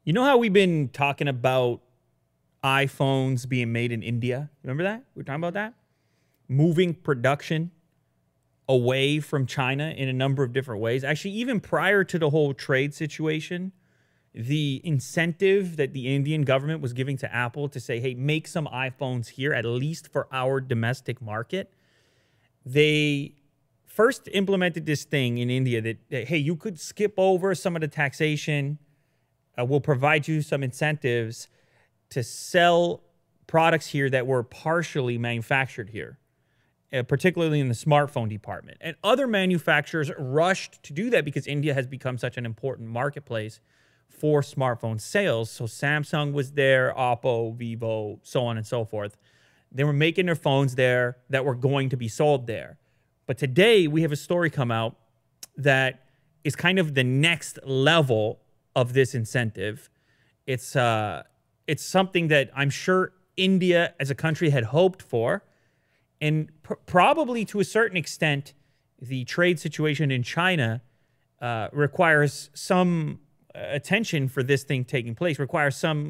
You know how we've been talking about iPhones being made in India? Remember that? We were talking about that? Moving production away from China in a number of different ways. Actually, even prior to the whole trade situation, the incentive that the Indian government was giving to Apple to say, hey, make some iPhones here, at least for our domestic market. They first implemented this thing in India that hey, you could skip over some of the taxation. We'll provide you some incentives to sell products here that were partially manufactured here, particularly in the smartphone department. And other manufacturers rushed to do that because India has become such an important marketplace for smartphone sales. So Samsung was there, Oppo, Vivo, so on and so forth. They were making their phones there that were going to be sold there. But today we have a story come out that is kind of the next level of this incentive. It's something that I'm sure India as a country had hoped for. And probably to a certain extent, the trade situation in China requires some attention for this thing taking place, requires some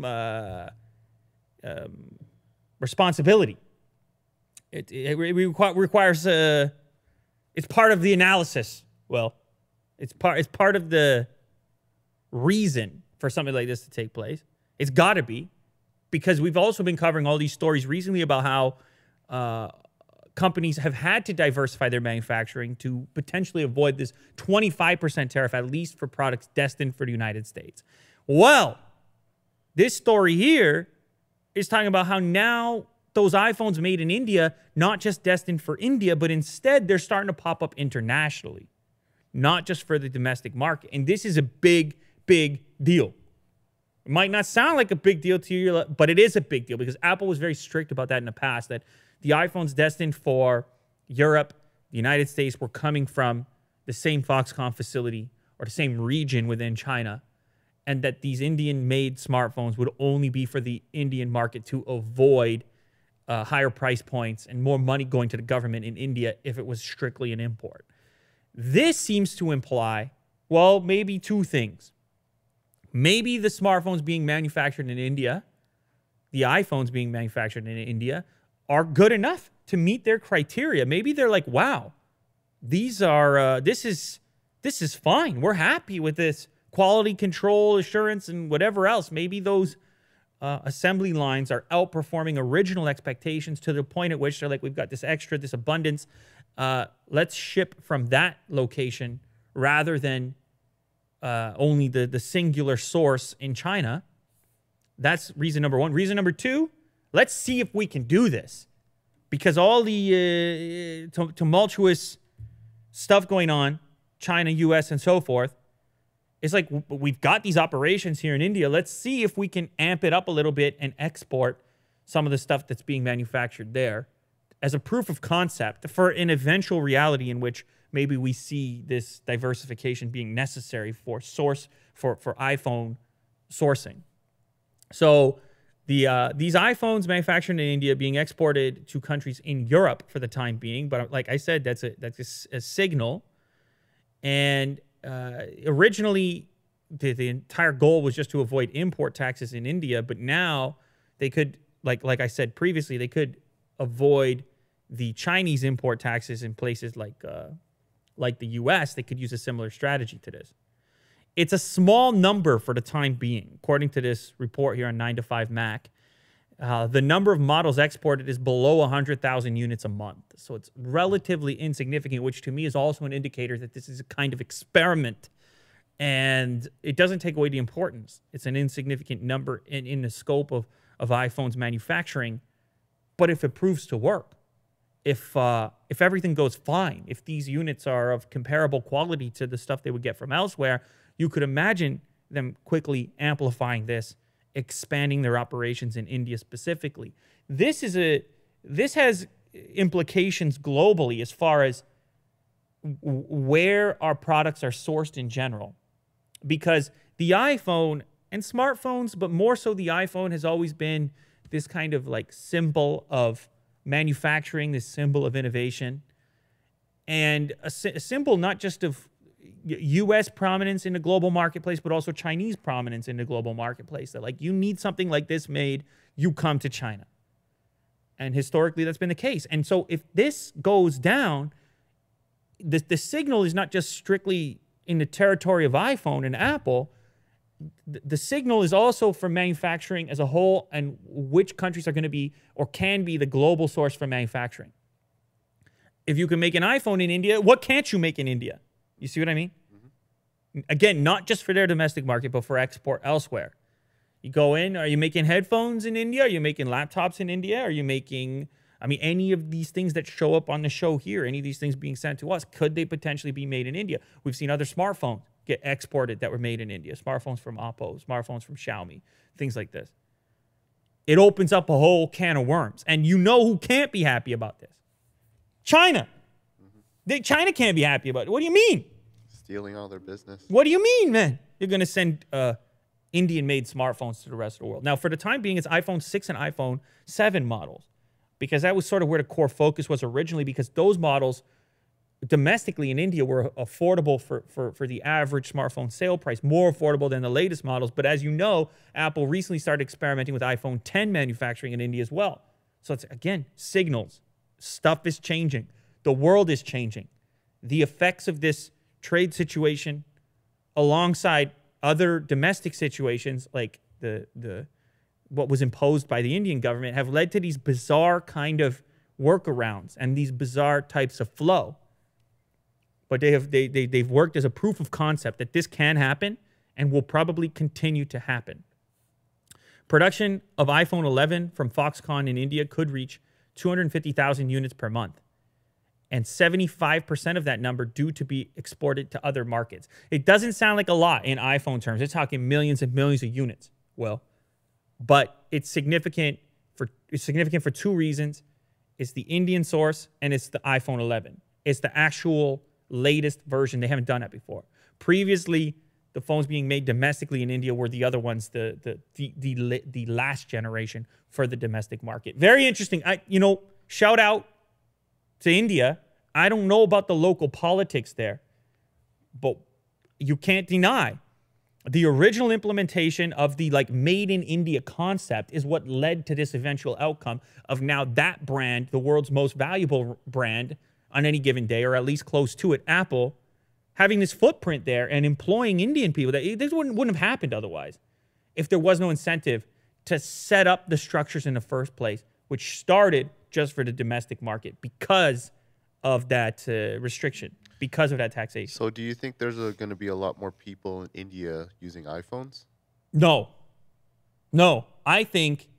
responsibility. It requires, it's part of the analysis. Well, it's part of the reason for something like this to take place. It's got to be, because we've also been covering all these stories recently about how companies have had to diversify their manufacturing to potentially avoid this 25% tariff, at least for products destined for the United States. Well, this story here is talking about how now those iPhones made in India, not just destined for India, but instead they're starting to pop up internationally, not just for the domestic market. And this is a big, big deal. It might not sound like a big deal to you, but it is a big deal because Apple was very strict about that in the past, that the iPhones destined for Europe, the United States, were coming from the same Foxconn facility or the same region within China, and that these Indian-made smartphones would only be for the Indian market to avoid higher price points and more money going to the government in India if it was strictly an import. This seems to imply, well, maybe two things. Maybe the smartphones being manufactured in India, the iPhones being manufactured in India, are good enough to meet their criteria. Maybe they're like, wow, these are this is fine. We're happy with this quality control assurance and whatever else. Maybe those assembly lines are outperforming original expectations to the point at which they're like, we've got this extra, this abundance. Let's ship from that location rather than only the singular source in China. That's reason number one. Reason number two, let's see if we can do this. Because all the tumultuous stuff going on, China, US, and so forth, it's like we've got these operations here in India. Let's see if we can amp it up a little bit and export some of the stuff that's being manufactured there as a proof of concept for an eventual reality in which maybe we see this diversification being necessary for iPhone sourcing. So these iPhones manufactured in India being exported to countries in Europe for the time being, but like I said, that's a signal. And originally, the entire goal was just to avoid import taxes in India, but now they could, like I said previously, they could avoid the Chinese import taxes in places like the U.S. They could use a similar strategy to this. It's a small number for the time being, according to this report here on 9to5Mac. The number of models exported is below 100,000 units a month. So it's relatively insignificant, which to me is also an indicator that this is a kind of experiment. And it doesn't take away the importance. It's an insignificant number in the scope of iPhones manufacturing. But if it proves to work, if everything goes fine, if these units are of comparable quality to the stuff they would get from elsewhere, you could imagine them quickly amplifying this, expanding their operations in India specifically. This has implications globally as far as where our products are sourced in general. Because the iPhone and smartphones, but more so the iPhone, has always been this kind of like symbol of manufacturing, this symbol of innovation, and a symbol not just of U.S. prominence in the global marketplace, but also Chinese prominence in the global marketplace. That like you need something like this made, you come to China. And historically, that's been the case. And so if this goes down, the signal is not just strictly in the territory of iPhone and Apple. The signal is also for manufacturing as a whole and which countries are going to be or can be the global source for manufacturing. If you can make an iPhone in India, what can't you make in India? You see what I mean? Mm-hmm. Again, not just for their domestic market, but for export elsewhere. You go in, are you making headphones in India? Are you making laptops in India? Are you making, I mean, any of these things that show up on the show here, any of these things being sent to us, could they potentially be made in India? We've seen other smartphones get exported that were made in India. Smartphones from Oppo, smartphones from Xiaomi, things like this. It opens up a whole can of worms. And you know who can't be happy about this? China. Mm-hmm. China can't be happy about it. What do you mean? Stealing all their business. What do you mean, man? You're going to send Indian-made smartphones to the rest of the world. Now, for the time being, it's iPhone 6 and iPhone 7 models, because that was sort of where the core focus was originally, because those models domestically in India were affordable for the average smartphone sale price, more affordable than the latest models. But as you know, Apple recently started experimenting with iPhone 10 manufacturing in India as well. So it's, again, signals. Stuff is changing. The world is changing. The effects of this trade situation alongside other domestic situations like what was imposed by the Indian government have led to these bizarre kind of workarounds and these bizarre types of flow. But they've worked as a proof of concept that this can happen and will probably continue to happen. Production of iPhone 11 from Foxconn in India could reach 250,000 units per month, and 75% of that number due to be exported to other markets. It doesn't sound like a lot in iPhone terms. It's talking millions and millions of units. Well, but it's significant for two reasons. It's the Indian source and it's the iPhone 11. It's the actual latest version. They haven't done that before. Previously, the phones being made domestically in India were the other ones, the last generation for the domestic market. Very interesting. Shout out to India. I don't know about the local politics there, but you can't deny the original implementation of the made in India concept is what led to this eventual outcome of now that brand, the world's most valuable brand on any given day, or at least close to it, Apple, having this footprint there and employing Indian people. This wouldn't have happened otherwise if there was no incentive to set up the structures in the first place, which started just for the domestic market because of that restriction, because of that taxation. So do you think there's going to be a lot more people in India using iPhones? No. I think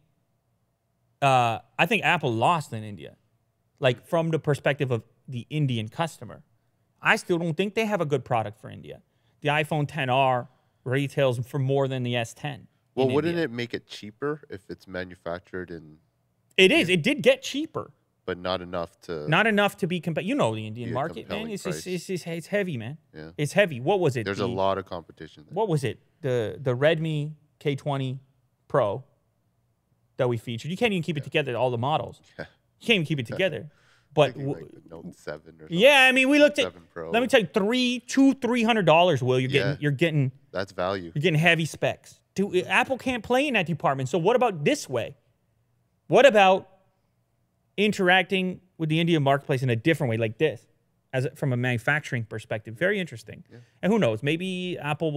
Apple lost in India, from the perspective of the Indian customer. I still don't think they have a good product for India. The iPhone XR retails for more than the S10. Well, wouldn't it make it cheaper if it's manufactured in... It is. It did get cheaper. But not enough to... Not enough to be... You know the Indian market, man. It's heavy, man. Yeah. It's heavy. What was it? There's a lot of competition there. What was it? The Redmi K20 Pro that we featured. You can't even keep it together, all the models. Yeah. You can't even keep it together. But the Note 7 or something. Yeah, I mean, we looked at... Pro. Let me tell you, $300, Will. You're getting... That's value. You're getting heavy specs. Dude, Apple can't play in that department. So what about this way? What about interacting with the Indian marketplace in a different way, like this, from a manufacturing perspective? Very interesting. Yeah. And who knows? Maybe Apple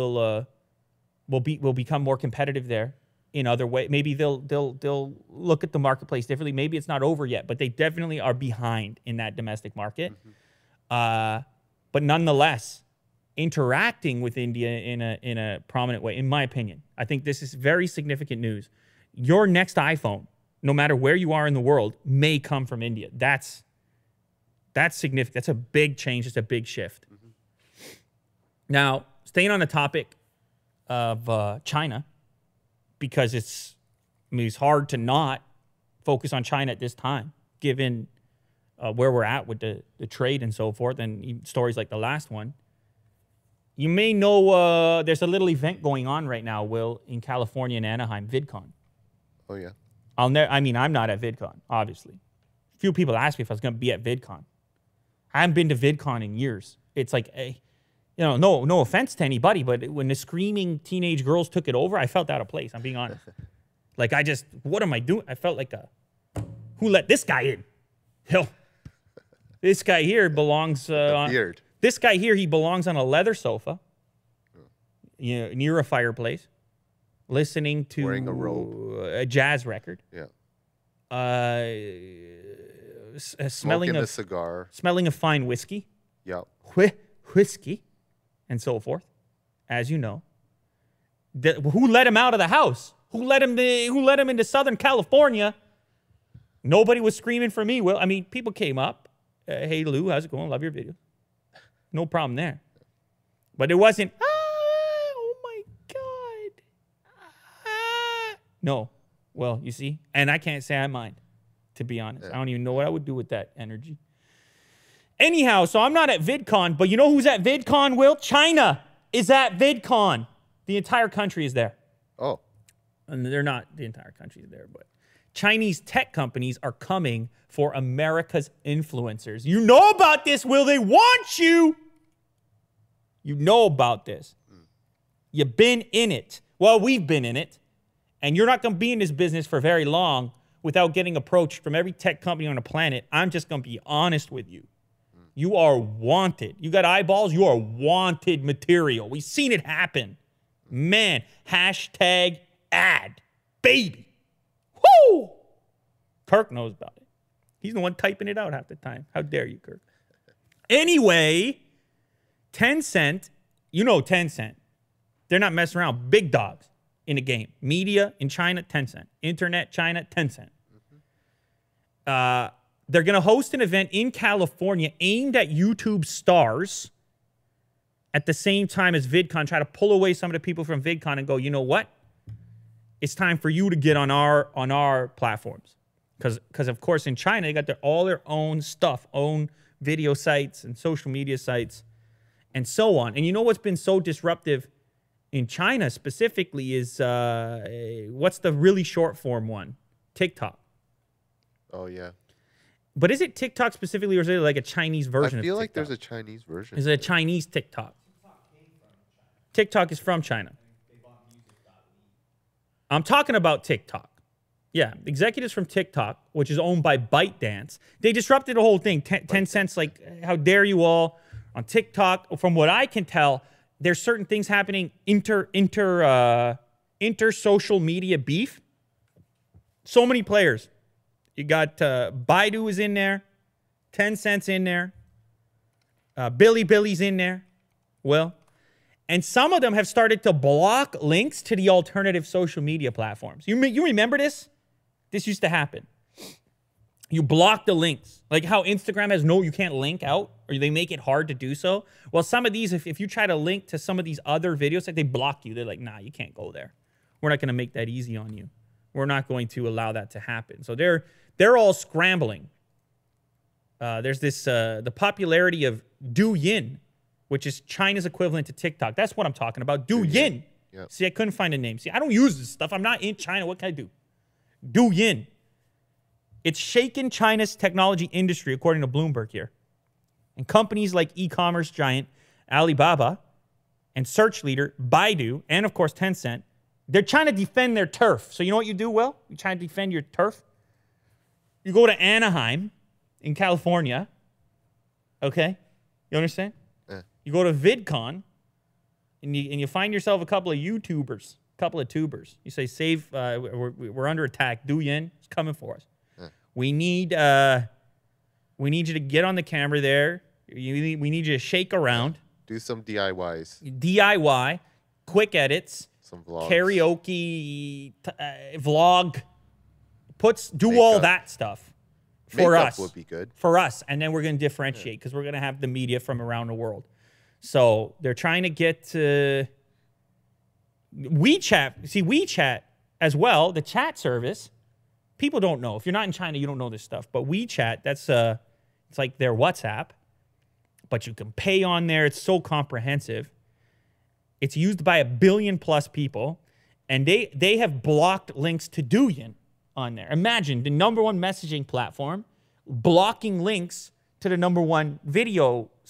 will become more competitive there in other ways. Maybe they'll look at the marketplace differently. Maybe it's not over yet, but they definitely are behind in that domestic market. Mm-hmm. But nonetheless, interacting with India in a prominent way, in my opinion, I think this is very significant news. Your next iPhone, no matter where you are in the world, may come from India. That's significant. That's a big change. It's a big shift. Mm-hmm. Now, staying on the topic of China, because it's hard to not focus on China at this time, given where we're at with the trade and so forth, and even stories like the last one. You may know there's a little event going on right now, Will, in California and Anaheim, VidCon. Oh, yeah. I'm not at VidCon, obviously. Few people ask me if I was going to be at VidCon. I haven't been to VidCon in years. It's like You know, no offense to anybody, but when the screaming teenage girls took it over, I felt out of place. I'm being honest. Like, what am I doing? I felt like who let this guy in? Hell, this guy here belongs Beard. This guy here, he belongs on a leather sofa, near a fireplace, listening to Wearing a robe. A jazz record. Yeah. Smelling a of cigar. smelling of fine whiskey. Yeah. Whiskey, and so forth, as you know. Who let him out of the house? Who let him into Southern California? Nobody was screaming for me. Well, I mean, people came up. Hey, Lou, how's it going? Love your video. No problem there. But it wasn't, oh my God. No. Well, you see, and I can't say I mind, to be honest. I don't even know what I would do with that energy. Anyhow, so I'm not at VidCon, but you know who's at VidCon, Will? China is at VidCon. The entire country is there. Oh. And they're not, the entire country is there, but Chinese tech companies are coming for America's influencers. You know about this, Will. They want you. You know about this. You've been in it. Well, we've been in it. And you're not going to be in this business for very long without getting approached from every tech company on the planet. I'm just going to be honest with you. You are wanted. You got eyeballs, you are wanted material. We've seen it happen. Man, hashtag ad. Baby. Whoo! Kirk knows about it. He's the one typing it out half the time. How dare you, Kirk? Anyway, Tencent, you know Tencent. They're not messing around. Big dogs in the game. Media in China, Tencent. Internet, China, Tencent. They're going to host an event in California aimed at YouTube stars at the same time as VidCon, try to pull away some of the people from VidCon and go, you know what? It's time for you to get on our platforms. Because of course, in China, they got all their own stuff, own video sites and social media sites and so on. And you know what's been so disruptive in China specifically is, what's the really short form one? TikTok. Oh, yeah. But is it TikTok specifically, or is it like a Chinese version of TikTok? I feel like there's a Chinese version. Is it a Chinese TikTok? TikTok is from China. I'm talking about TikTok. Yeah, executives from TikTok, which is owned by ByteDance, they disrupted the whole thing. 10 cents, like, how dare you all on TikTok? From what I can tell, there's certain things happening inter social media beef. So many players. You got Baidu is in there, 10 cents in there, Billy's in there. Well, and some of them have started to block links to the alternative social media platforms. You remember this? This used to happen. You block the links. Like how Instagram has you can't link out, or they make it hard to do so. Well, some of these, if you try to link to some of these other videos, like they block you. They're like, nah, you can't go there. We're not going to make that easy on you. We're not going to allow that to happen. So they're all scrambling. There's this, the popularity of Douyin, which is China's equivalent to TikTok. That's what I'm talking about. Douyin. Yep. See, I couldn't find a name. See, I don't use this stuff. I'm not in China. What can I do? Douyin. It's shaken China's technology industry, according to Bloomberg here. And companies like e-commerce giant Alibaba and search leader Baidu, and of course Tencent, they're trying to defend their turf. So you know what you do, Will? You try to defend your turf? You go to Anaheim in California, okay? You understand? You go to VidCon, and you find yourself a couple of YouTubers, a couple of tubers. You say, "Save, we're under attack. Douyin is coming for us. We need you to get on the camera there. We need you to shake around, do some DIYs, DIY, quick edits, some vlogs, karaoke, vlog, do all that stuff." For Makeup us, would be good. For us, and then we're going to differentiate because we're going to have the media from around the world. So they're trying to get WeChat. See, WeChat as well, the chat service. People don't know. If you're not in China, you don't know this stuff. But WeChat, that's it's like their WhatsApp, but you can pay on there. It's so comprehensive. It's used by 1 billion+ people, and they have blocked links to Douyin on there. Imagine the #1 messaging platform blocking links to the #1 video site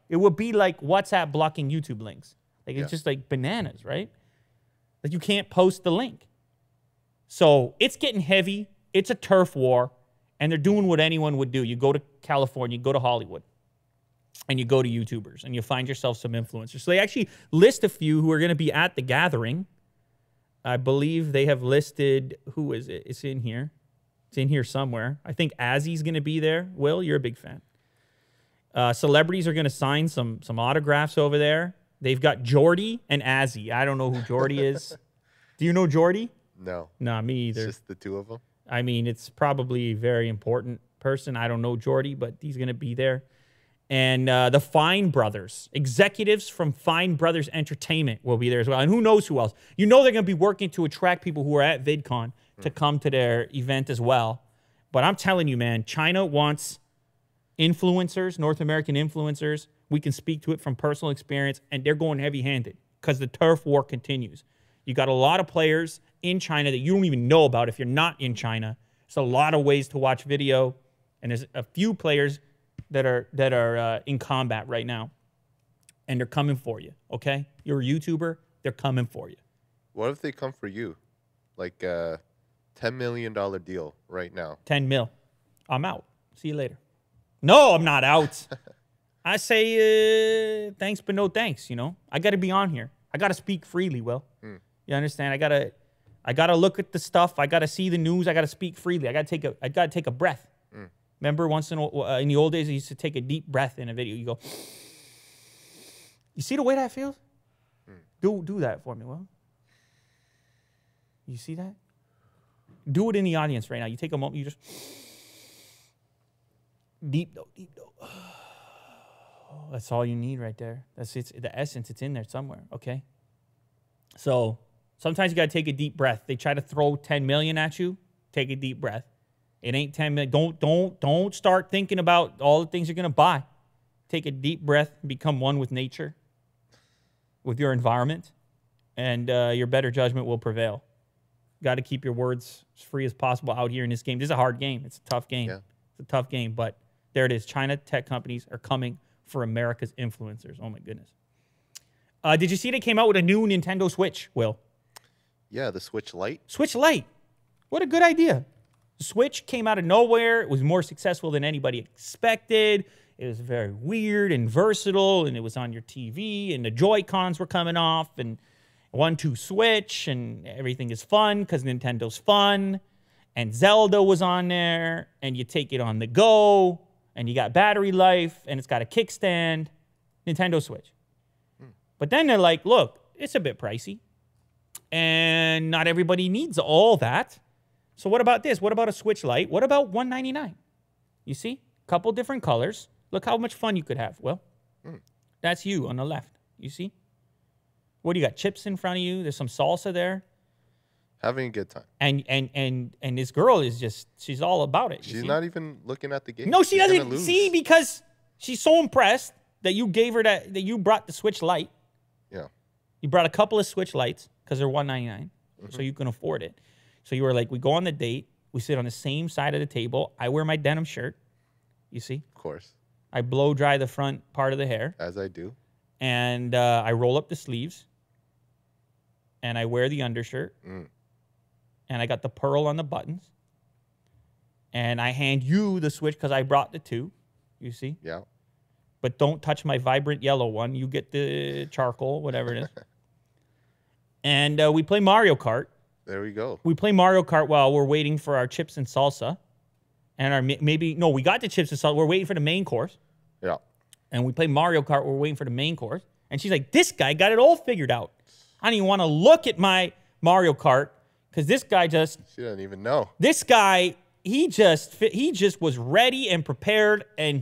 It would be like WhatsApp blocking YouTube links. Like, it's Yeah. just like bananas, right? Like, you can't post the link. So it's getting heavy. It's a turf war. And they're doing what anyone would do. You go to California, you go to Hollywood, and you go to YouTubers, and you find yourself some influencers. So they actually list a few who are going to be at the gathering. I believe they have listed, who is it? It's in here. It's in here somewhere. I think Azzy's going to be there. Will, you're a big fan. Celebrities are going to sign some autographs over there. They've got Jordy and Azzy. I don't know who Jordy is. Do you know Jordy? No. Nah, me either. It's just the two of them. I mean, it's probably a very important person. I don't know Jordy, but he's going to be there. And the Fine Brothers, executives from Fine Brothers Entertainment will be there as well. And who knows who else? You know they're going to be working to attract people who are at VidCon to come to their event as well. But I'm telling you, man, China wants influencers, North American influencers. We can speak to it from personal experience, and they're going heavy-handed because the turf war continues. You got a lot of players in China that you don't even know about if you're not in China. There's a lot of ways to watch video, and there's a few players that are in combat right now, and they're coming for you, okay? You're a YouTuber, they're coming for you. What if they come for you? Like a $10 million deal right now. 10 mil. I'm out. See you later. No, I'm not out. I say thanks, but no thanks, you know? I got to be on here. I got to speak freely, Will. You understand? I gotta look at the stuff. I gotta see the news. I gotta speak freely. I gotta take a breath. Remember, once in the old days, I used to take a deep breath in a video. You go, you see the way that feels? Do that for me, Will. You see that? Do it in the audience right now. You take a moment. You just deep though. That's all you need right there. That's the essence. It's in there somewhere. Okay. So sometimes you got to take a deep breath. They try to throw 10 million at you. Take a deep breath. It ain't 10 million. Don't start thinking about all the things you're going to buy. Take a deep breath and become one with nature, with your environment, and your better judgment will prevail. Got to keep your words as free as possible out here in this game. This is a hard game. It's a tough game. Yeah. It's a tough game, but there it is. China tech companies are coming for America's influencers. Oh, my goodness. Did you see they came out with a new Nintendo Switch, Will? Yeah, the Switch Lite. Switch Lite. What a good idea. The Switch came out of nowhere. It was more successful than anybody expected. It was very weird and versatile, and it was on your TV, and the Joy-Cons were coming off, and 1-2 switch, and everything is fun because Nintendo's fun, and Zelda was on there, and you take it on the go, and you got battery life, and it's got a kickstand. Nintendo Switch. But then they're like, look, it's a bit pricey, and not everybody needs all that. So what about this? What about a Switch Lite? What about $199? You see? Couple different colors. Look how much fun you could have. Well, that's you on the left. You see? What do you got? Chips in front of you. There's some salsa there. Having a good time. And this girl is just, she's all about it. She's not even looking at the game. No, she She's gonna doesn't. lose. See, because she's so impressed that you gave her that you brought the Switch Lite. Yeah. You brought a couple of Switch Lites because they're $199, so you can afford it. So you were like, we go on the date. We sit on the same side of the table. I wear my denim shirt. You see? Of course. I blow dry the front part of the hair. As I do. And I roll up the sleeves. And I wear the undershirt. And I got the pearl on the buttons. And I hand you the Switch because I brought the two. You see? Yeah. But don't touch my vibrant yellow one. You get the charcoal, whatever it is. And we play Mario Kart. There we go. We play Mario Kart while we're waiting for our chips and salsa. And our we got the chips and salsa. We're waiting for the main course. Yeah. And we play Mario Kart. We're waiting for the main course. And she's like, this guy got it all figured out. I don't even want to look at my Mario Kart because this guy just... She doesn't even know. This guy, he just was ready and prepared, and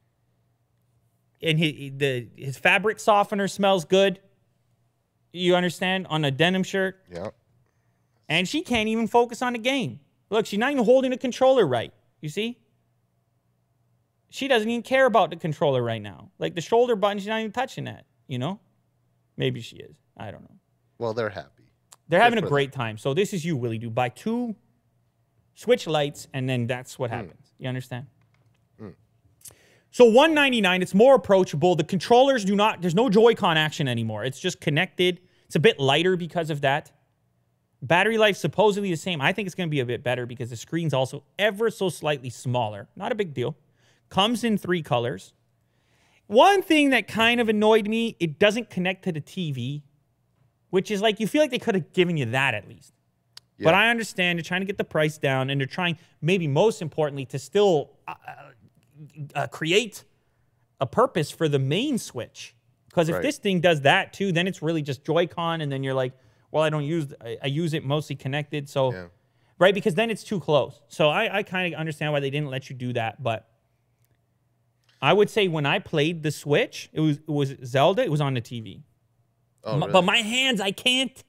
his fabric softener smells good. You understand? On a denim shirt. Yeah. And she can't even focus on the game. Look, she's not even holding the controller right. You see? She doesn't even care about the controller right now. Like the shoulder button, she's not even touching that, you know? Maybe she is. I don't know. Well, they're happy. They're having a great time. So this is you, Willie. Do buy 2 Switch Lites, and then that's what happens. You understand? So $199, it's more approachable. The controllers there's no Joy-Con action anymore. It's just connected. It's a bit lighter because of that. Battery life supposedly the same. I think it's going to be a bit better because the screen's also ever so slightly smaller. Not a big deal. Comes in 3 colors. One thing that kind of annoyed me, it doesn't connect to the TV, which is like, you feel like they could have given you that at least. Yeah. But I understand they're trying to get the price down, and they're trying, maybe most importantly, to still create a purpose for the main Switch. Because if this thing does that too, then it's really just Joy-Con, and then you're like, well, I use it mostly connected, so right, because then it's too close. So I kind of understand why they didn't let you do that, but I would say when I played the Switch, it was Zelda, it was on the TV. Oh, really? But my hands, I can't.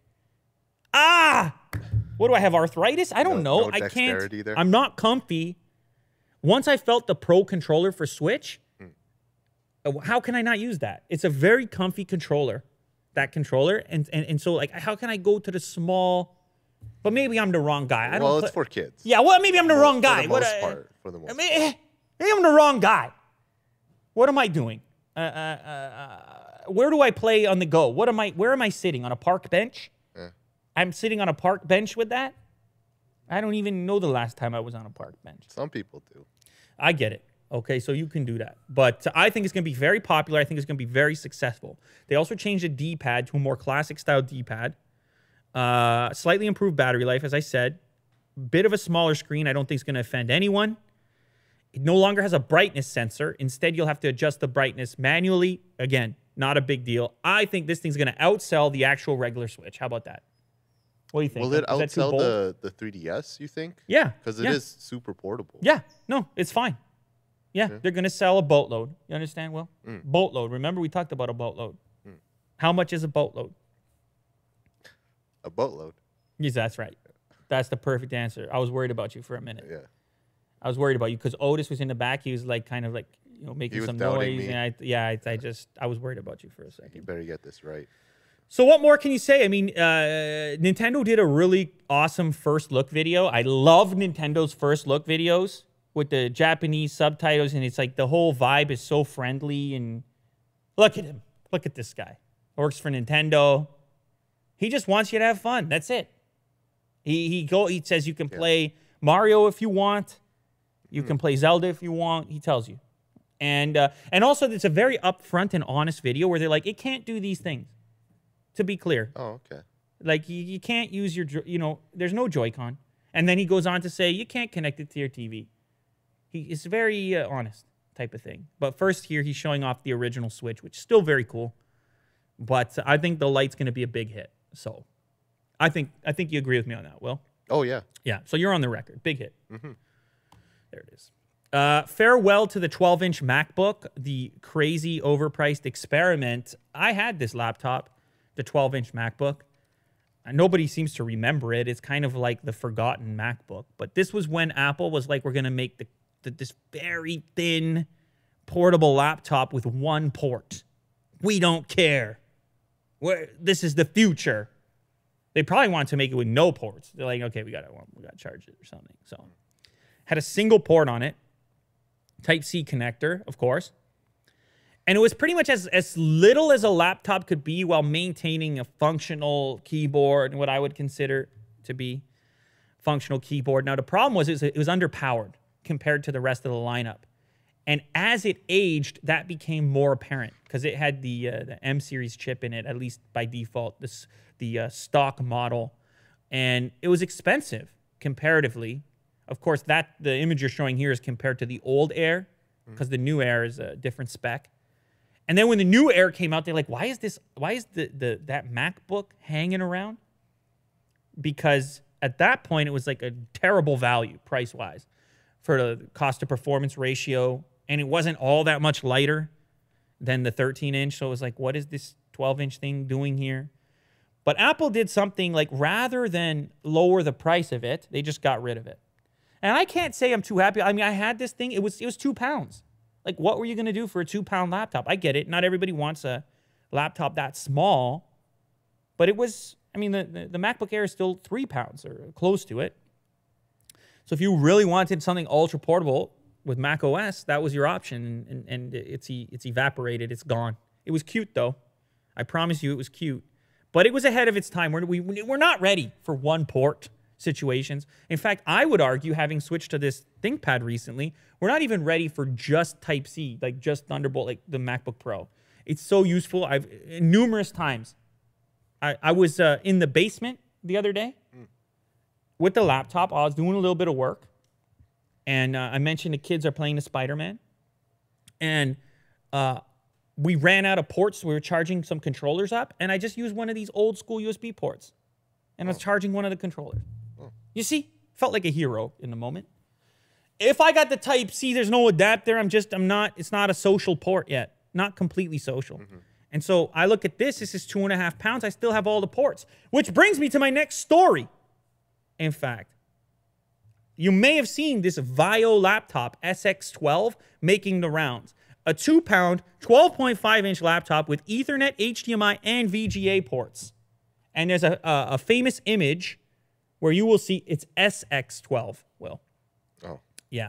What do I have, arthritis? I don't know. I can't. There. I'm not comfy. Once I felt the Pro controller for Switch, how can I not use that? It's a very comfy controller. That controller, and so like, how can I go to the small? But maybe I'm the wrong guy. Well, it's for kids. Yeah, well, maybe I'm the wrong guy. For the most part. Maybe I'm the wrong guy. What am I doing? Where do I play on the go? Where am I sitting? On a park bench? I'm sitting on a park bench with that? I don't even know the last time I was on a park bench. Some people do. I get it. Okay, so you can do that. But I think it's going to be very popular. I think it's going to be very successful. They also changed the D-pad to a more classic-style D-pad. Slightly improved battery life, as I said. Bit of a smaller screen. I don't think it's going to offend anyone. It no longer has a brightness sensor. Instead, you'll have to adjust the brightness manually. Again, not a big deal. I think this thing's going to outsell the actual regular Switch. How about that? What do you think? Will it outsell the 3DS, you think? Yeah. Because it is super portable. Yeah. No, it's fine. Yeah, they're going to sell a boatload. You understand, Will? Boatload. Remember, we talked about a boatload. How much is a boatload? A boatload? Yes, that's right. That's the perfect answer. I was worried about you for a minute. Yeah. I was worried about you because Otis was in the back. He was like, kind of like, making some noise. Me. And I was worried about you for a second. You better get this right. So what more can you say? I mean, Nintendo did a really awesome first look video. I love Nintendo's first look videos with the Japanese subtitles, and it's like the whole vibe is so friendly. And look at him. Look at this guy. Works for Nintendo. He just wants you to have fun. That's it. He says you can play Mario if you want. You can play Zelda if you want. He tells you. And also, it's a very upfront and honest video where they're like, it can't do these things. To be clear. Oh, okay. Like, you can't use your, there's no Joy-Con. And then he goes on to say, you can't connect it to your TV. It's very honest type of thing. But first here, he's showing off the original Switch, which is still very cool. But I think the Lite's going to be a big hit. So I think you agree with me on that, Will. Oh, yeah. Yeah, so you're on the record. Big hit. There it is. Farewell to the 12-inch MacBook, the crazy overpriced experiment. I had this laptop, the 12-inch MacBook. Nobody seems to remember it. It's kind of like the forgotten MacBook. But this was when Apple was like, we're going to make this very thin portable laptop with one port. We don't care. This is the future. They probably want to make it with no ports. They're like, okay, we got to charge it or something. So had a single port on it. Type-C connector, of course. And it was pretty much as little as a laptop could be while maintaining a functional keyboard and what I would consider to be functional keyboard. Now, the problem was it was underpowered compared to the rest of the lineup. And as it aged, that became more apparent because it had the M-series chip in it, at least by default, the stock model. And it was expensive comparatively. Of course, the image you're showing here is compared to the old Air because the new Air is a different spec. And then when the new Air came out, they're like, why is that MacBook hanging around? Because at that point, it was like a terrible value price-wise for the cost-to-performance ratio, and it wasn't all that much lighter than the 13-inch, so it was like, what is this 12-inch thing doing here? But Apple did something like, rather than lower the price of it, they just got rid of it. And I can't say I'm too happy. I mean, I had this thing. It was £2. Like, what were you going to do for a £2 laptop? I get it. Not everybody wants a laptop that small. But it was, I mean, the MacBook Air is still £3 or close to it. So if you really wanted something ultra portable, with Mac OS, that was your option, and it's evaporated. It's gone. It was cute, though. I promise you it was cute. But it was ahead of its time. We're not ready for one port situations. In fact, I would argue, having switched to this ThinkPad recently, we're not even ready for just Type-C, like just Thunderbolt, like the MacBook Pro. It's so useful. I've numerous times. I was in the basement the other day with the laptop. I was doing a little bit of work, and I mentioned the kids are playing the Spider-Man, and we ran out of ports. So we were charging some controllers up, and I just used one of these old school USB ports, and I was charging one of the controllers. You see, felt like a hero in the moment. If I got the Type-C, there's no adapter. I'm not. It's not a social port yet. Not completely social. And so I look at this. This is 2.5 pounds. I still have all the ports, which brings me to my next story. In fact, you may have seen this Vio laptop SX12 making the rounds. A 2-pound, 12.5-inch laptop with Ethernet, HDMI, and VGA ports. And there's a famous image where you will see it's SX12, Will. Oh. Yeah.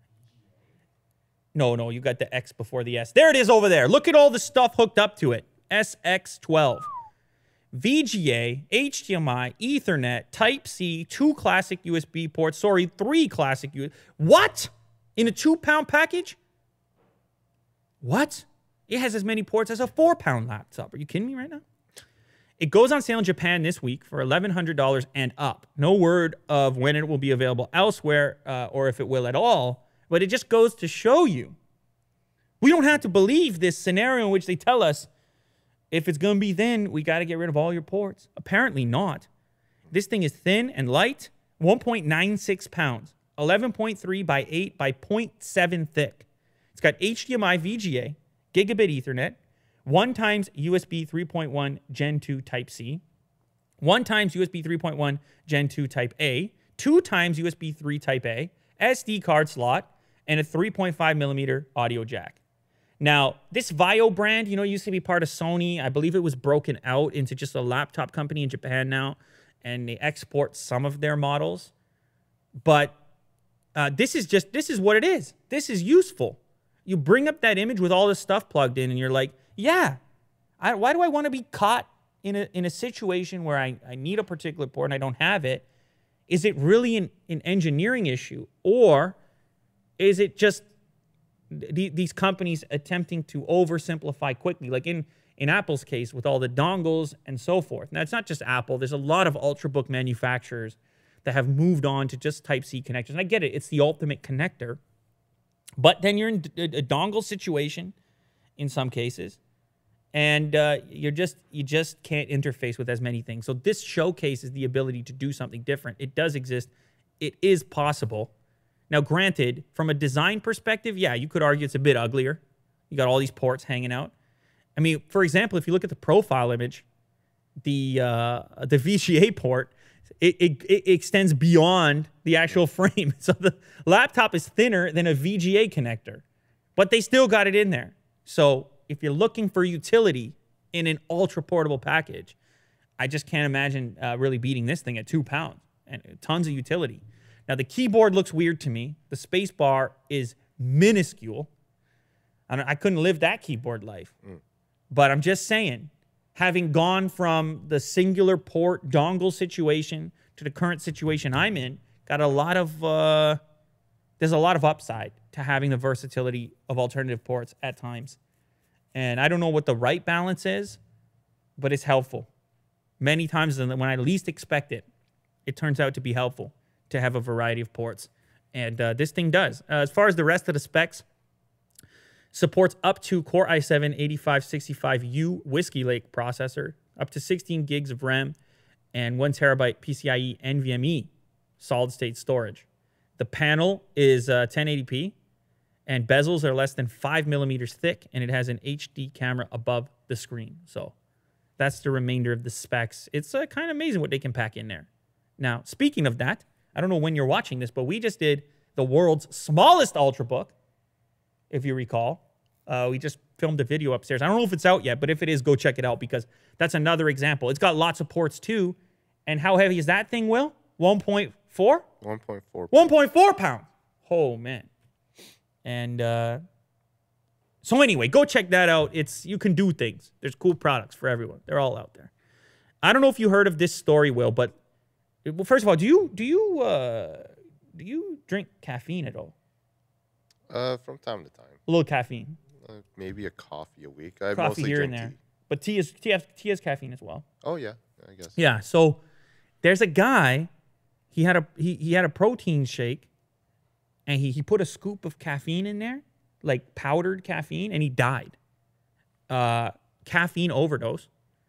No, you got the X before the S. There it is over there. Look at all the stuff hooked up to it. SX12. VGA, HDMI, Ethernet, Type-C, 2 classic USB ports. Sorry, 3 classic USB. What? In a 2-pound package? What? It has as many ports as a 4-pound laptop. Are you kidding me right now? It goes on sale in Japan this week for $1,100 and up. No word of when it will be available elsewhere or if it will at all. But it just goes to show you, we don't have to believe this scenario in which they tell us, if it's going to be thin, we got to get rid of all your ports. Apparently not. This thing is thin and light, 1.96 pounds, 11.3 by 8 by 0.7 thick. It's got HDMI, VGA, gigabit Ethernet, 1 times USB 3.1 Gen 2 Type-C, 1 times USB 3.1 Gen 2 Type-A, 2 times USB 3 Type-A, SD card slot, and a 3.5 millimeter audio jack. Now, this Vio brand, you know, used to be part of Sony. I believe it was broken out into just a laptop company in Japan now, and they export some of their models. But this is what it is. This is useful. You bring up that image with all this stuff plugged in, and you're like, yeah, why do I want to be caught in a situation where I need a particular port and I don't have it? Is it really an engineering issue, or is it just these companies attempting to oversimplify quickly, like in Apple's case with all the dongles and so forth? Now, it's not just Apple. There's a lot of Ultrabook manufacturers that have moved on to just Type-C connectors. And I get it. It's the ultimate connector. But then you're in a dongle situation in some cases, and you just can't interface with as many things. So this showcases the ability to do something different. It does exist. It is possible. Now, granted, from a design perspective, yeah, you could argue it's a bit uglier. You got all these ports hanging out. I mean, for example, if you look at the profile image, the VGA port, it extends beyond the actual frame. So the laptop is thinner than a VGA connector, but they still got it in there. So if you're looking for utility in an ultra portable package, I just can't imagine really beating this thing at 2 pounds and tons of utility. Now, the keyboard looks weird to me. The space bar is minuscule. I couldn't live that keyboard life. But I'm just saying, having gone from the singular port dongle situation to the current situation I'm in, got a lot of, there's a lot of upside to having the versatility of alternative ports at times. And I don't know what the right balance is, but it's helpful. Many times when I least expect it, it turns out to be helpful to have a variety of ports. And this thing does. As far as the rest of the specs, supports up to Core i7-8565U Whiskey Lake processor, up to 16 gigs of RAM, and 1 terabyte PCIe NVMe solid-state storage. The panel is 1080p, and bezels are less than 5 millimeters thick, and it has an HD camera above the screen. So that's the remainder of the specs. It's kind of amazing what they can pack in there. Now, speaking of that, I don't know when you're watching this, but we just did the world's smallest Ultrabook, if you recall. We just filmed a video upstairs. I don't know if it's out yet, but if it is, go check it out, because that's another example. It's got lots of ports too. And how heavy is that thing, Will? 1.4? 1.4. 1.4 pounds. Oh, man. And so anyway, go check that out. You can do things. There's cool products for everyone. They're all out there. I don't know if you heard of this story, Will, but first of all, do you drink caffeine at all? From time to time. A little caffeine. Maybe a coffee a week. I Coffee mostly here drink and there. tea. But tea has caffeine as well. Oh yeah, I guess. Yeah. So there's a guy. He had a protein shake, and he put a scoop of caffeine in there, like powdered caffeine, and he died. Caffeine overdose.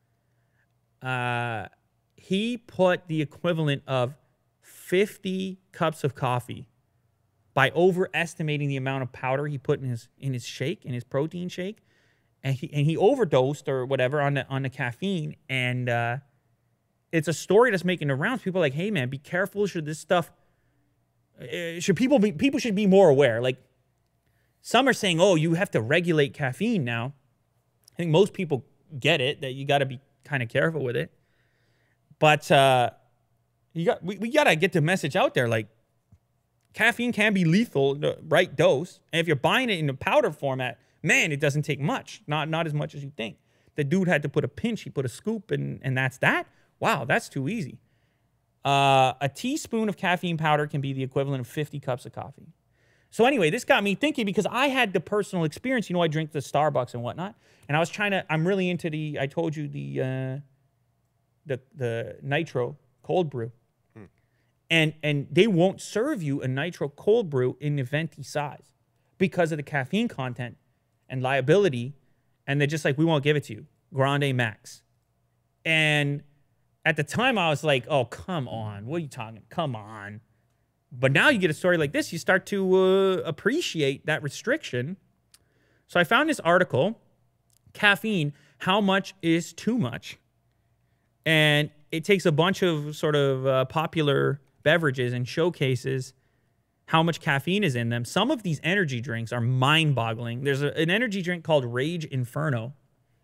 He put the equivalent of 50 cups of coffee by overestimating the amount of powder he put in his shake, in his protein shake, and he overdosed or whatever on the caffeine. And it's a story that's making the rounds. People are like, hey man, be careful. Should this stuff? People should be more aware. Like some are saying, oh, you have to regulate caffeine now. I think most people get it that you got to be kind of careful with it. But we got to get the message out there. Like caffeine can be lethal in the right dose. And if you're buying it in a powder format, man, it doesn't take much. Not as much as you think. The dude had to put a pinch. He put a scoop and that's that. Wow, that's too easy. A teaspoon of caffeine powder can be the equivalent of 50 cups of coffee. So anyway, this got me thinking because I had the personal experience. You know, I drink the Starbucks and whatnot. And I'm really into I told you the nitro cold brew. And they won't serve you a nitro cold brew in the venti size because of the caffeine content and liability. And they're just like, we won't give it to you. Grande max. And at the time I was like, oh, come on. What are you talking? Come on. But now you get a story like this, you start to appreciate that restriction. So I found this article, Caffeine, How Much is Too Much? And it takes a bunch of sort of popular beverages and showcases how much caffeine is in them. Some of these energy drinks are mind-boggling. There's an energy drink called Rage Inferno.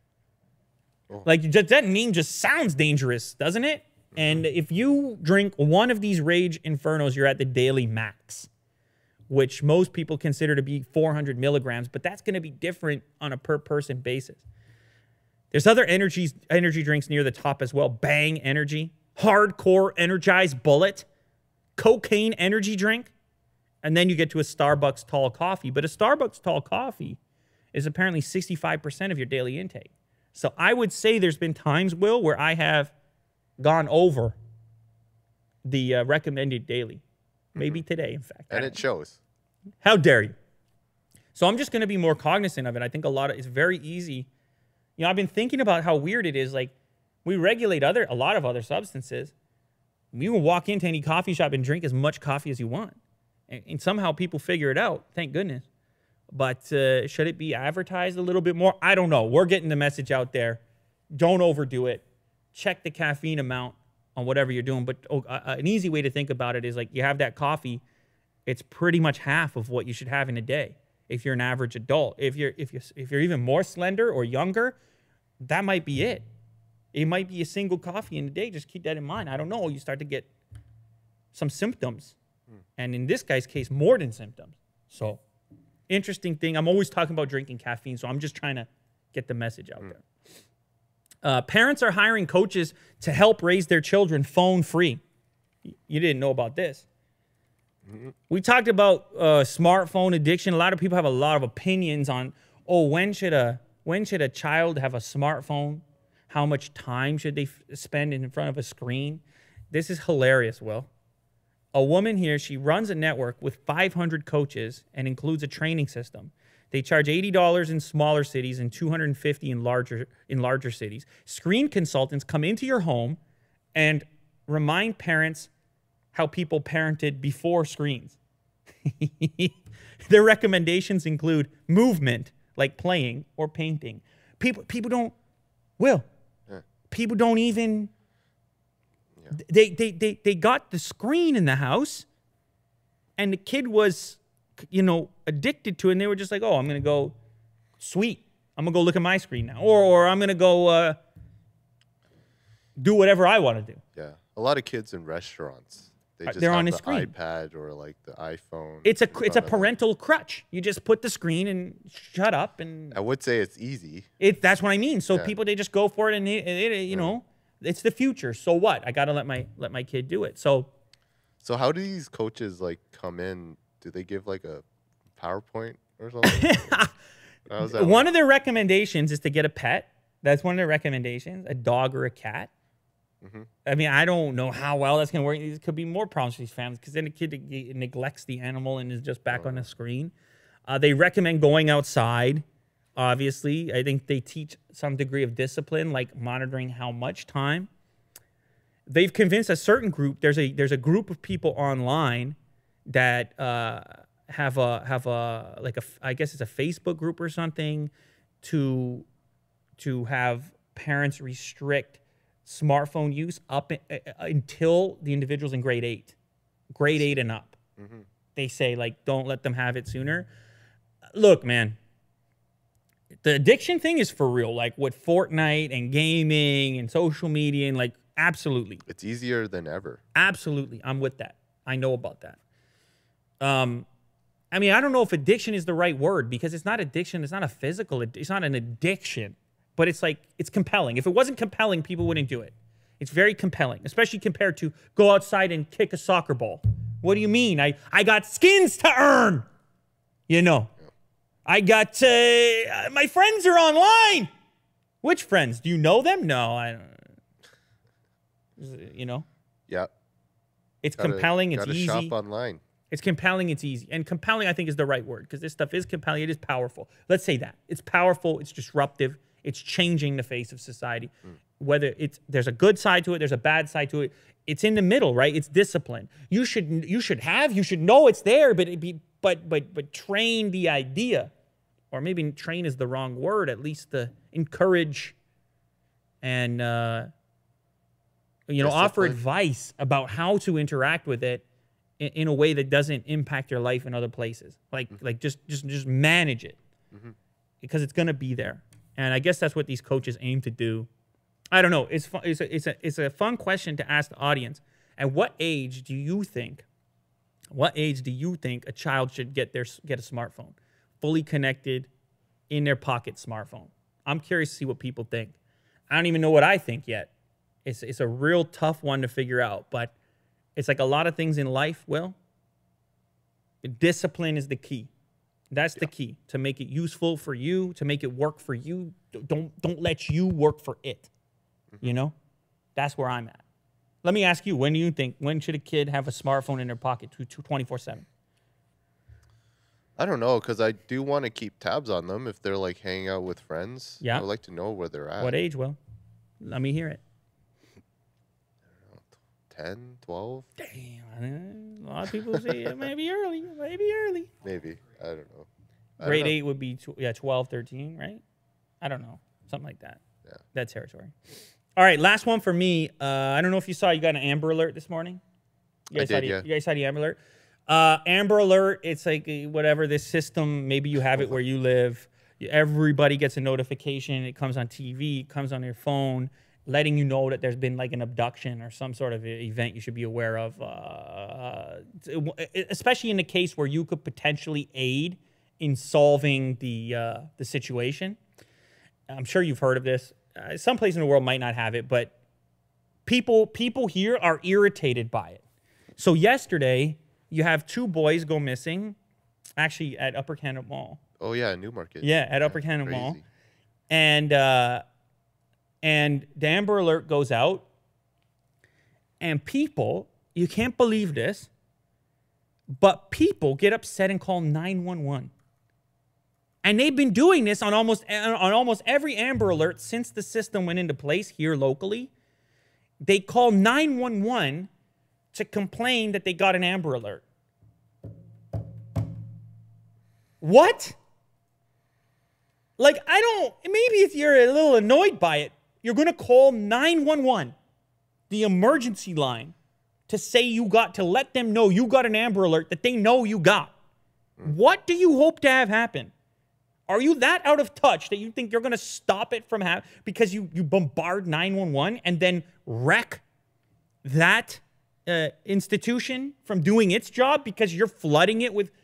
Oh. Like, that name just sounds dangerous, doesn't it? And if you drink one of these Rage Infernos, you're at the daily max, which most people consider to be 400 milligrams, but that's going to be different on a per-person basis. There's other energy drinks near the top as well. Bang Energy, Hardcore Energized Bullet, Cocaine Energy Drink, and then you get to a Starbucks Tall Coffee. But a Starbucks Tall Coffee is apparently 65% of your daily intake. So I would say there's been times, Will, where I have gone over the recommended daily. Maybe today, in fact. And it shows. How dare you? So I'm just going to be more cognizant of it. I think it's very easy. You know, I've been thinking about how weird it is. Like, we regulate a lot of other substances. You can walk into any coffee shop and drink as much coffee as you want. And somehow people figure it out. Thank goodness. But should it be advertised a little bit more? I don't know. We're getting the message out there. Don't overdo it. Check the caffeine amount on whatever you're doing. But an easy way to think about it is like you have that coffee. It's pretty much half of what you should have in a day if you're an average adult. If you're even more slender or younger, that might be it. It might be a single coffee in a day. Just keep that in mind. I don't know. You start to get some symptoms. And in this guy's case, more than symptoms. So, interesting thing. I'm always talking about drinking caffeine, so I'm just trying to get the message out there. Parents are hiring coaches to help raise their children phone-free. You didn't know about this. We talked about smartphone addiction. A lot of people have a lot of opinions on, when should a child have a smartphone? How much time should they spend in front of a screen? This is hilarious, Will. A woman here, she runs a network with 500 coaches and includes a training system. They charge $80 in smaller cities and $250 in larger cities. Screen consultants come into your home and remind parents how people parented before screens. Their recommendations include movement, like playing or painting. People don't, Will, people don't even... They got the screen in the house, and the kid was, addicted to it, and they were just like, I'm going to go, sweet, I'm going to go look at my screen now. Or I'm going to go do whatever I want to do. Yeah. A lot of kids in restaurants, They just They're have on a the screen. iPad or like the iPhone. It's in a front of them. parental crutch. You just put the screen and shut up, and I would say it's easy. that's what I mean. So Yeah. people, they just go for it, and you know, it's the future. So what? I got to let my kid do it. So So how do these coaches like come in? Do they give like a PowerPoint or something? How's that one of their recommendations is to get a pet. That's one of their recommendations, a dog or a cat. I mean, I don't know how well that's going to work. There could be more problems for these families because then the kid neglects the animal and is just back on the screen. They recommend going outside. Obviously, I think they teach some degree of discipline, like monitoring how much time. They've convinced a certain group. There's a group of people online that have a I guess it's a Facebook group or something to have parents restrict smartphone use up until the individual's in grade 8 and up. They say, like, don't let them have it sooner. Look, man, the addiction thing is for real. Like with Fortnite and gaming and social media, and like, absolutely, It's easier than ever. absolutely, I'm with that. I know about that. I mean, I don't know if addiction is the right word, because it's not addiction. It's not a physical. It's not an addiction. But it's like, it's compelling. If it wasn't compelling, people wouldn't do it. It's very compelling, especially compared to go outside and kick a soccer ball. What do you mean? I got skins to earn. You know, I got my friends are online. Which friends? Do you know them? No, I don't. You know, Yeah. it's compelling. It's Gotta easy. shop online. It's compelling. It's easy. And compelling, I think, is the right word, because this stuff is compelling. It is powerful. Let's say that. It's powerful. It's disruptive. It's changing the face of society. Whether there's a good side to it, there's a bad side to it. It's in the middle, right? It's discipline. You should know it's there, but train the idea, or maybe train is the wrong word. At least encourage and offer Discipline. advice about how to interact with it in a way that doesn't impact your life in other places. Like just manage it, because it's gonna be there. And I guess that's what these coaches aim to do. I don't know. It's fun. It's a fun question to ask the audience. At what age do you think a child should get a smartphone, fully connected, in their pocket smartphone? I'm curious to see what people think. I don't even know what I think yet. It's a real tough one to figure out, but it's like a lot of things in life, Will. Discipline is the key. That's the key, to make it useful for you, to make it work for you. Don't let you work for it. You know? That's where I'm at. Let me ask you, when should a kid have a smartphone in their pocket 24/7? I don't know, because I do want to keep tabs on them if they're like hanging out with friends. Yeah. I would like to know where they're at. What age, Will? Let me hear it. 10, 12? Damn. A lot of people say it might be early. Maybe early. Maybe. I don't know. Grade 8 would be 12, 13, right? I don't know. Something like that. Yeah. That territory. All right, last one for me. I don't know if you saw, you got an Amber Alert this morning. You guys yeah. You guys saw the Amber Alert? Amber Alert, it's like whatever, this system, maybe you have it where you live. Everybody gets a notification. It comes on TV. It comes on your phone, letting you know that there's been like an abduction or some sort of event you should be aware of, especially in the case where you could potentially aid in solving the situation. I'm sure you've heard of this. Some place in the world might not have it, but people here are irritated by it. So yesterday, you have 2 boys go missing, actually at Upper Canada Mall. Oh, yeah, Newmarket. Yeah, at Upper Canada Mall. Crazy. And the Amber Alert goes out, and people, you can't believe this, but people get upset and call 911. And they've been doing this on almost every Amber Alert since the system went into place here locally. They call 911 to complain that they got an Amber Alert. What? Like, maybe if you're a little annoyed by it, you're going to call 911, the emergency line, to let them know you got an Amber Alert that they know you got. What do you hope to have happen? Are you that out of touch that you think you're going to stop it from happening because you bombard 911 and then wreck that institution from doing its job because you're flooding it with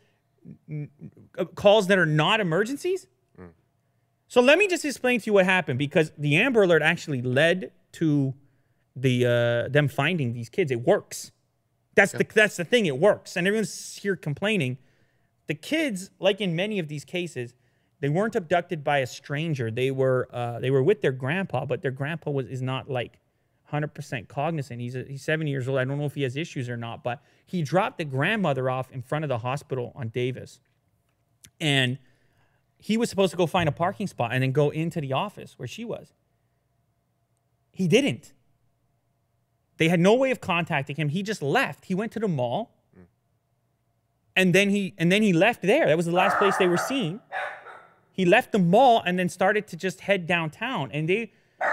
calls that are not emergencies? So let me just explain to you what happened, because the Amber Alert actually led to them finding these kids. It works. That's the thing. It works. And everyone's here complaining. The kids, like in many of these cases, they weren't abducted by a stranger. They were with their grandpa, but their grandpa is not like 100% cognizant. He's 70 years old. I don't know if he has issues or not, but he dropped the grandmother off in front of the hospital on Davis. And he was supposed to go find a parking spot and then go into the office where she was. He didn't. They had no way of contacting him. He just left. He went to the mall. And then he left there. That was the last place they were seen. He left the mall and then started to just head downtown. And they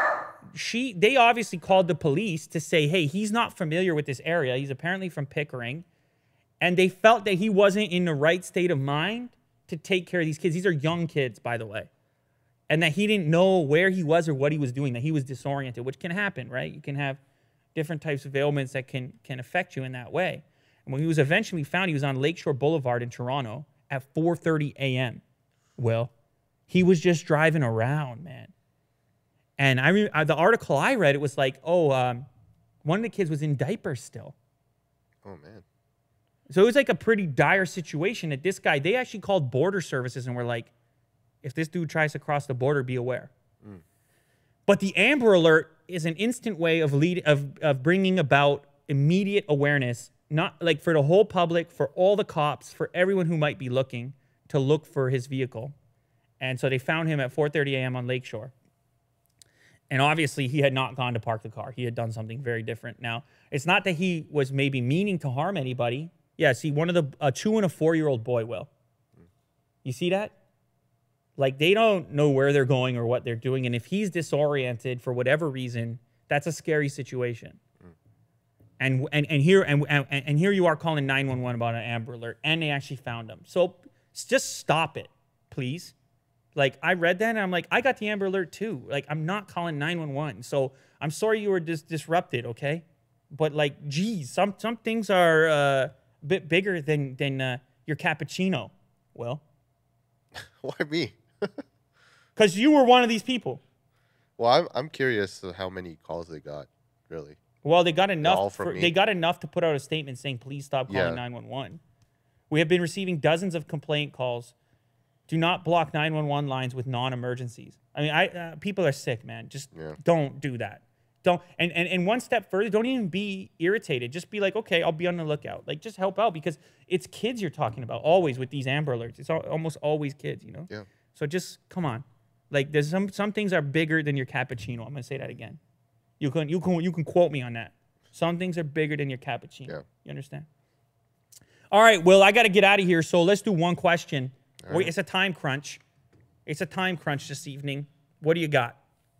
obviously called the police to say, hey, he's not familiar with this area. He's apparently from Pickering. And they felt that he wasn't in the right state of mind to take care of these kids. These are young kids, by the way. And that he didn't know where he was or what he was doing, that he was disoriented, which can happen, right? You can have different types of ailments that can affect you in that way. And when he was eventually found, he was on Lakeshore Boulevard in Toronto at 4:30 a.m. Well, he was just driving around, man. And the article I read, it was like, one of the kids was in diapers still. Oh, man. So it was like a pretty dire situation that this guy, they actually called border services and were like, if this dude tries to cross the border, be aware. But the Amber Alert is an instant way of bringing about immediate awareness, not like for the whole public, for all the cops, for everyone who might be looking to look for his vehicle. And so they found him at 4:30 a.m. on Lakeshore. And obviously, he had not gone to park the car. He had done something very different. Now, it's not that he was maybe meaning to harm anybody. Yeah, see, one of a 2- and a 4-year-old boy will. You see that? Like, they don't know where they're going or what they're doing. And if he's disoriented for whatever reason, that's a scary situation. And here you are calling 911 about an Amber Alert, and they actually found him. So just stop it, please. Like, I read that, and I'm like, I got the Amber Alert too. Like, I'm not calling 911. So I'm sorry you were disrupted, okay? But, like, geez, some things are a bit bigger than your cappuccino. Well. Why me? Because you were one of these people. Well, I'm curious how many calls they got, really. Well, they got enough. They got enough to put out a statement saying, "Please stop calling 911." We have been receiving dozens of complaint calls. Do not block 911 lines with non-emergencies. I mean, people are sick, man. Just don't do that. Don't. And one step further, don't even be irritated. Just be like, okay, I'll be on the lookout. Like, just help out, because it's kids you're talking about always with these Amber Alerts. It's almost always kids, you know. Yeah. So just come on. Like, there's some things are bigger than your cappuccino. I'm gonna say that again. You can quote me on that. Some things are bigger than your cappuccino. Yeah. You understand? All right, Will, I got to get out of here, so let's do one question. Right. It's a time crunch. It's a time crunch this evening. What do you got?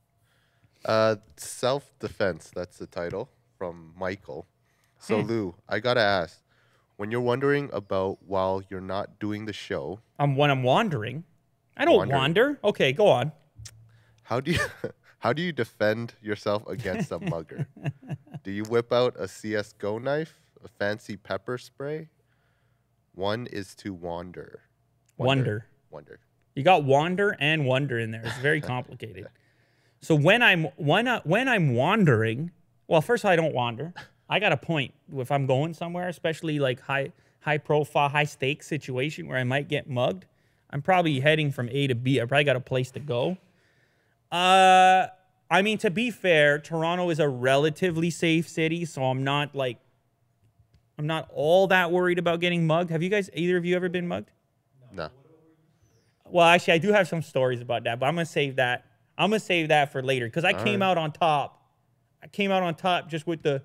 Self-defense, that's the title, from Michael. So, Lou, I got to ask, when you're wondering about while you're not doing the show... When I'm wandering? I don't wander. Okay, go on. How do you defend yourself against a mugger? Do you whip out a CSGO knife, a fancy pepper spray? One is to wander. Wonder. You got wander and wonder in there. It's very complicated. So when I'm wandering, well, first of all, I don't wander. I got a point. If I'm going somewhere, especially like high profile, high stakes situation where I might get mugged, I'm probably heading from A to B. I probably got a place to go. I mean, to be fair, Toronto is a relatively safe city, so I'm not all that worried about getting mugged. Have either of you ever been mugged? No. Well, actually, I do have some stories about that, but I'm gonna save that. I'm gonna save that for later, because I came out on top. I came out on top just with the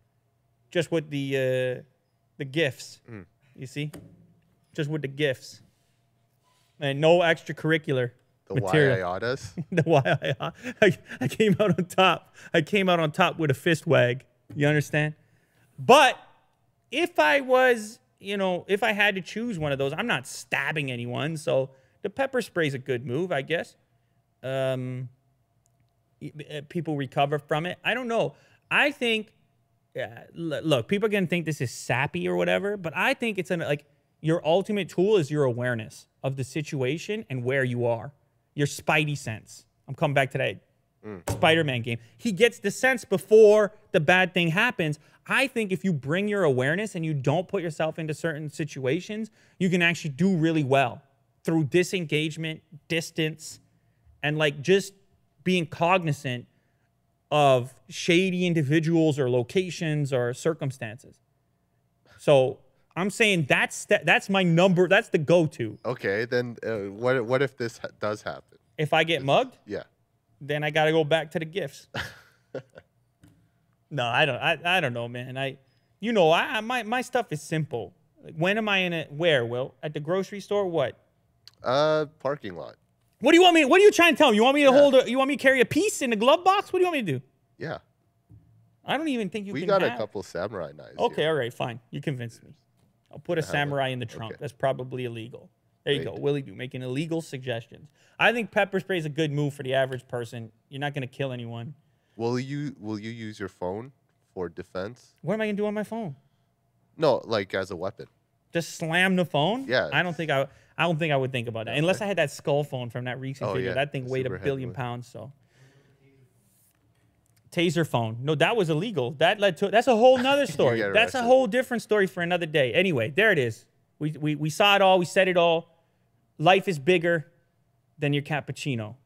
gifts. You see, just with the gifts, and no extracurricular. The material. Waiatas? The Waiata. I came out on top. I came out on top with a fist wag. You understand? But if I was, if I had to choose one of those, I'm not stabbing anyone. So the pepper spray is a good move, I guess. People recover from it. I don't know. I think Yeah, look, people are gonna think this is sappy or whatever, but I think it's like your ultimate tool is your awareness of the situation and where you are. Your spidey sense. I'm coming back to that Spider-Man game. He gets the sense before the bad thing happens. I think if you bring your awareness and you don't put yourself into certain situations, you can actually do really well through disengagement, distance, and like just being cognizant of shady individuals or locations or circumstances. So I'm saying that's my number. That's the go-to. Okay, then what if this does happen? If I get mugged, Yeah. then I got to go back to the gifts. No, I don't know, man. My stuff is simple. Like, when am I in it? Where, Will? At the grocery store? What? Parking lot. What do you want me? What are you trying to tell me? You want me to you want me to carry a piece in the glove box? What do you want me to do? Yeah. I don't even think you We can got have. a couple samurai knives. Okay, here. all right, fine. You convinced me. I'll put a samurai in the trunk. Okay. That's probably illegal. There you Great. go, Willie Do, making illegal suggestions. I think pepper spray is a good move for the average person. You're not going to kill anyone. Will you use your phone for defense? What am I going to do on my phone? No, like as a weapon. Just slam the phone? Yeah. I don't think I would think about that. Unless I had that skull phone from that recent Oh, video. yeah. That thing weighed Super 1 billion heavy. pounds, so. Taser phone. No, that was illegal. That's a whole nother story. get That's a arrested. whole different story for another day. Anyway, there it is. We saw it all. We said it all. Life is bigger than your cappuccino.